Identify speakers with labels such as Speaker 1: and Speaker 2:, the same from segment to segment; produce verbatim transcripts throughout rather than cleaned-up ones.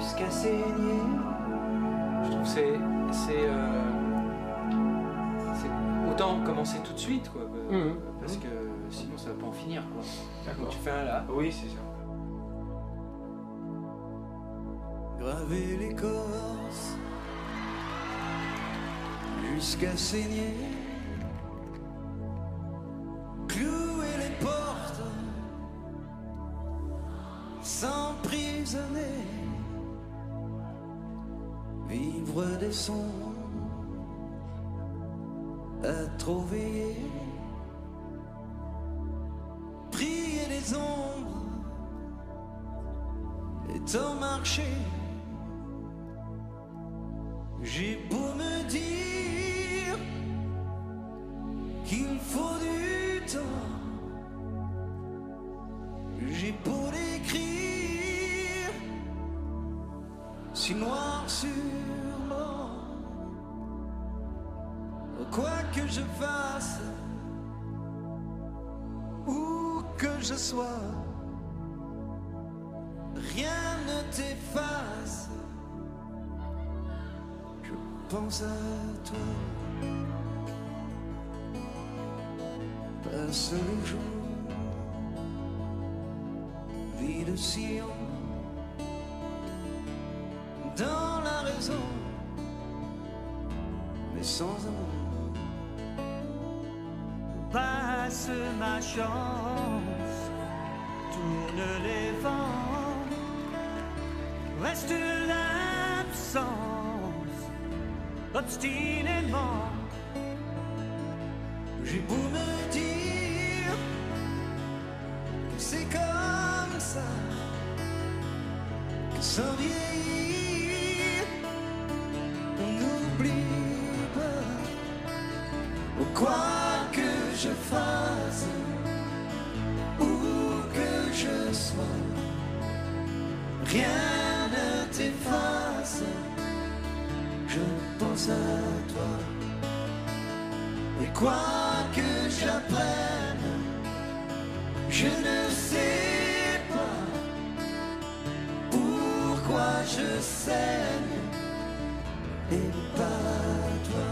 Speaker 1: jusqu'à saigner. Je trouve que c'est... c'est, euh, c'est autant commencer tout de suite, quoi. Mmh. Parce que sinon ça va pas en finir, quoi. D'accord. Tu fais un là.
Speaker 2: Oui, c'est ça.
Speaker 3: Graver l'écorce jusqu'à saigner, clouer les portes, s'emprisonner, vivre des sons, à trop veiller, prier des ombres et tant marcher. J'ai beau me dire qu'il faut du temps, j'ai beau l'écrire si noir sur blanc, quoi que je fasse, où que je sois, rien ne t'efface. Pense à toi, passe le jour, vie de sillon, dans la raison, mais sans amour.
Speaker 4: Passe ma chance, tourne les vents, reste l'absence. Obstinément,
Speaker 3: j'ai beau me dire que c'est comme ça, que sans vieillir, on n'oublie pas, ou quoi que je fasse, où que je sois, rien ne t'efface. Je pense à toi, et quoi que j'apprenne, je ne sais pas pourquoi je saigne et pas toi.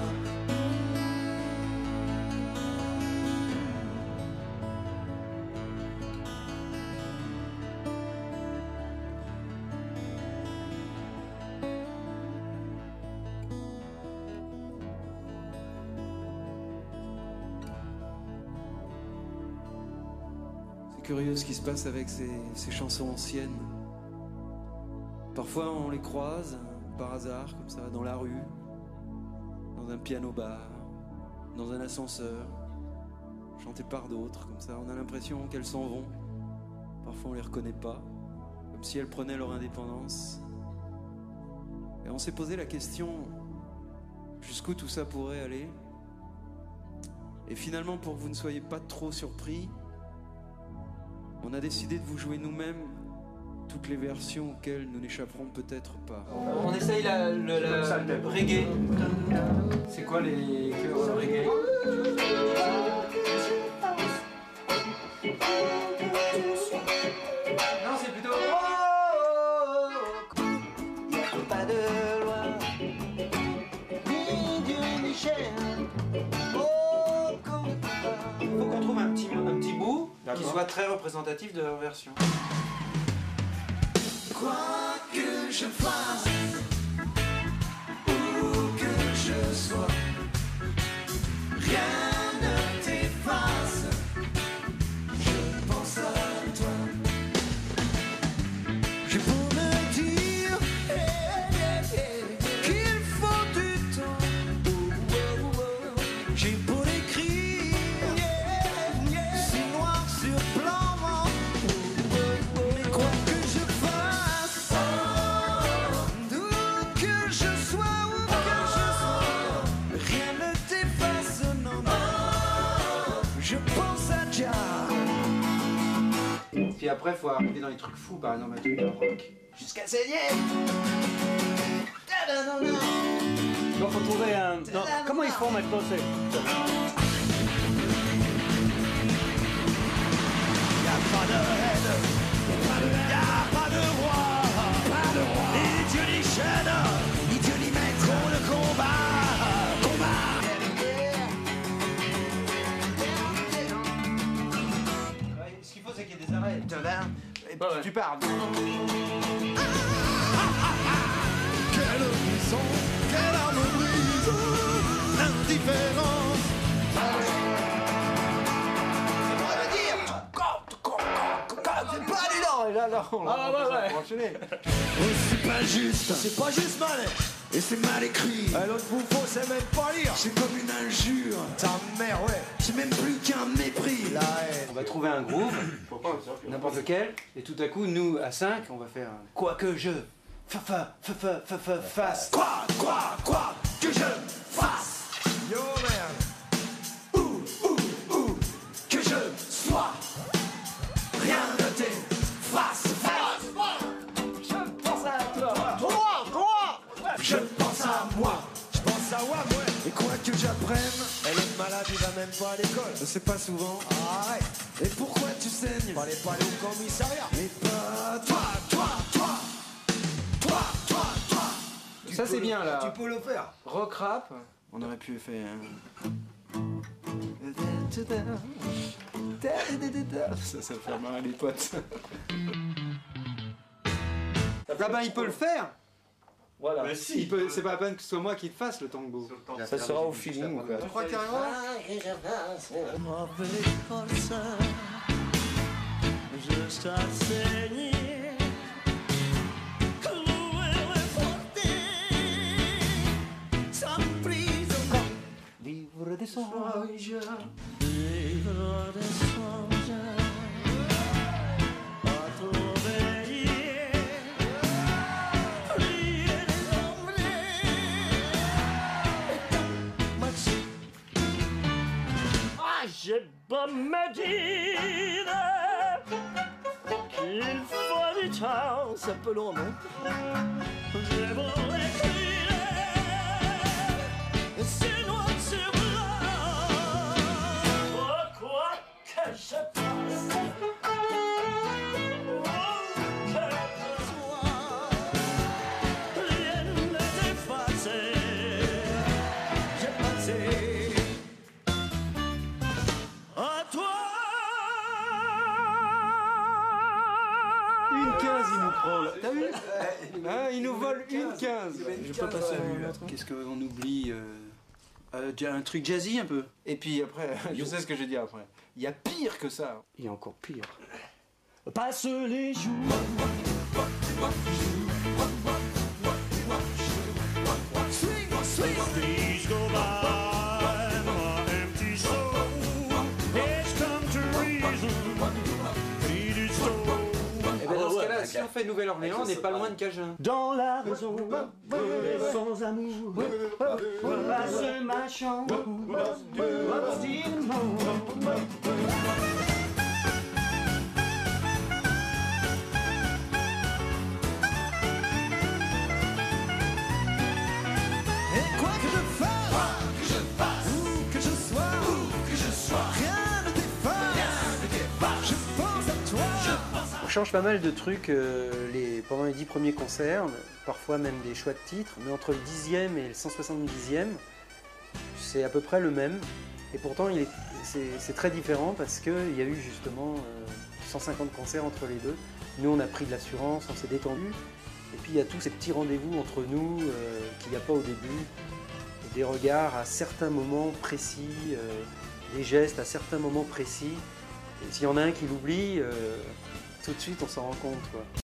Speaker 5: Curieux ce qui se passe avec ces, ces chansons anciennes. Parfois on les croise par hasard comme ça dans la rue, dans un piano-bar, dans un ascenseur, chantées par d'autres comme ça. On a l'impression qu'elles s'en vont. Parfois on les reconnaît pas, comme si elles prenaient leur indépendance. Et on s'est posé la question jusqu'où tout ça pourrait aller. Et finalement, pour que vous ne soyez pas trop surpris, on a décidé de vous jouer nous-mêmes toutes les versions auxquelles nous n'échapperons peut-être pas.
Speaker 1: On essaye la, le, la, le reggae. C'est quoi les chœurs reggae? Non, c'est plutôt...
Speaker 3: Il n'y a pas de loi, ni Dieu ni chair.
Speaker 1: Il faut qu'on trouve un petit, un petit bout qui soit très représentatif de leur version.
Speaker 3: Quoi que je fasse, où que je sois, rien ne t'efface. Je pense à toi. J'ai beau me dire hey, hey, hey, qu'il faut du temps. Oh, oh, oh. J'ai beau l'écrire, yeah, yeah, c'est noir sur blanc.
Speaker 1: Puis après, il faut arriver dans les trucs fous, par exemple, un truc de rock. Jusqu'à saigner.
Speaker 2: Donc, faut trouver un... Non, comment ils font maintenant? C'est...
Speaker 4: Y'a pas de haine, y'a pas de roi, pas de roi.
Speaker 1: tu parles.
Speaker 3: Quelle prison, quelle arme brise, indifférence.
Speaker 1: C'est pas évident, et là, là, on
Speaker 2: Ah, ouais, ouais.
Speaker 1: va enchaîner.
Speaker 3: Oh, c'est pas juste, c'est pas juste mal. Et c'est mal écrit.
Speaker 4: L'autre bouffon sait même pas lire.
Speaker 3: C'est comme une injure.
Speaker 4: Ta mère, ouais.
Speaker 3: C'est même plus qu'un mépris.
Speaker 4: La haine.
Speaker 1: On va trouver un groove, n'importe lequel, et tout à coup, nous, à cinq, on va faire un quoi que je fa fa fa fa fa fa fasse.
Speaker 3: Quoi, quoi, quoi que je fasse.
Speaker 4: Yo, merde.
Speaker 3: Où, où, où que je sois. Rien ne t'efface.
Speaker 4: Toi, toi.
Speaker 3: Je pense à moi.
Speaker 4: Je pense à moi, ouais.
Speaker 3: Et quoi que j'apprenne,
Speaker 4: Elle est malade, il va même pas à l'école.
Speaker 3: c'est pas souvent.
Speaker 4: Arrête.
Speaker 3: Et pourquoi tu saignes?
Speaker 4: Fallait pas aller au commissariat.
Speaker 3: Mais pas toi, toi, toi. Toi, toi, toi.
Speaker 1: Ça, c'est bien, là.
Speaker 4: Tu peux le faire.
Speaker 1: Rock rap.
Speaker 5: On aurait pu faire. Ça, ça fait marrer les potes.
Speaker 1: Ah ben, il peut le faire.
Speaker 2: Voilà.
Speaker 6: Mais si.
Speaker 1: Il peut- C'est pas la peine que ce soit moi qui le fasse, le tango.
Speaker 2: Ça sera au feeling, quoi.
Speaker 1: Tu crois carrément?
Speaker 4: Jusqu'à saigner.
Speaker 1: Vivre des songes.
Speaker 4: Vivre des songes à t'obéir, prier des hommes et comme marcher. Ah, j'ai beau me dire qu'il faut du temps, c'est un peu long, non? J'ai beau écrire, et c'est noir sur blanc. Quoi que je fasse, oh, que je sois, rien ne t'efface. J'ai pensé à toi.
Speaker 1: Une quinze, il nous prend là. T'as vu? Hein, il nous vole une quinze.
Speaker 5: Je peux passer à un autre. Qu'est-ce qu'on oublie euh, euh, un truc jazzy un peu.
Speaker 1: Et puis après, je sais ce que je vais dire après. Il y a pire que ça.
Speaker 2: Il y a encore pire.
Speaker 4: Passe les jours. Please go by my empty soul. It's come to reason. Feed its soul.
Speaker 1: Et ben dans ce cas-là, si on fait Nouvelle-Orléans, on n'est pas loin de Cajun.
Speaker 4: Dans la raison, sans amour, passe ma chambre, obstinément.
Speaker 3: Et quoi que je fasse, quoi que je fasse, où que je sois, où que je sois, rien ne t'efface, rien ne t'efface. Je pense à toi. Je pense à
Speaker 2: On change pas mal de trucs euh, les, pendant les dix premiers concerts, parfois même des choix de titres, mais entre le dixième et le cent soixante-dixième, c'est à peu près le même. Et pourtant, il est- c'est c'est très différent parce qu'il y a eu justement euh, cent cinquante concerts entre les deux. Nous, on a pris de l'assurance, on s'est détendu. Et puis, il y a tous ces petits rendez-vous entre nous euh, qu'il n'y a pas au début. Des regards à certains moments précis, euh, des gestes à certains moments précis. Et s'il y en a un qui l'oublie, euh, tout de suite, on s'en rend compte, quoi.